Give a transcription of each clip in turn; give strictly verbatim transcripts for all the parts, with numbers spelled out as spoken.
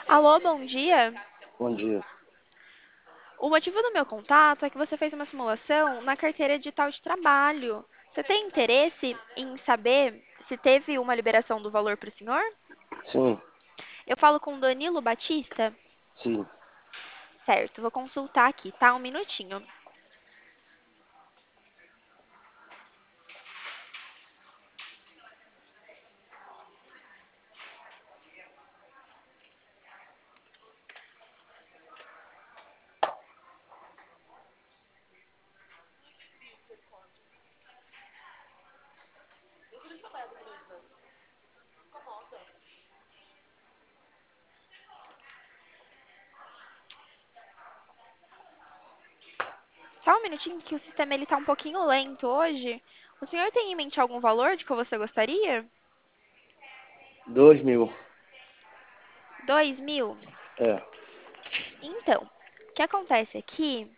Alô, bom dia. Bom dia. O motivo do meu contato é que você fez uma simulação na carteira digital de trabalho. Você tem interesse em saber se teve uma liberação do valor para o senhor? Sim, Eu falo com Danilo Batista? sim. Certo, vou consultar aqui, tá? Um minutinho. Só um minutinho que o sistema ele tá um pouquinho lento hoje. O senhor tem em mente algum valor de que você gostaria? Dois mil. Dois mil? É. Então, o que acontece aqui.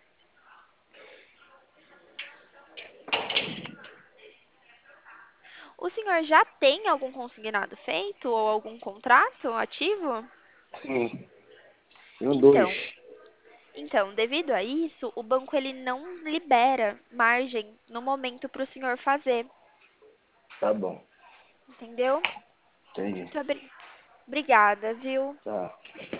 O senhor já tem algum consignado feito ou algum contrato ativo? Sim. Tenho Então, dois. então, devido a isso, o banco ele não libera margem no momento para o senhor fazer, Tá bom. entendeu? Entendi. Muito obri- obrigada, viu? Tá.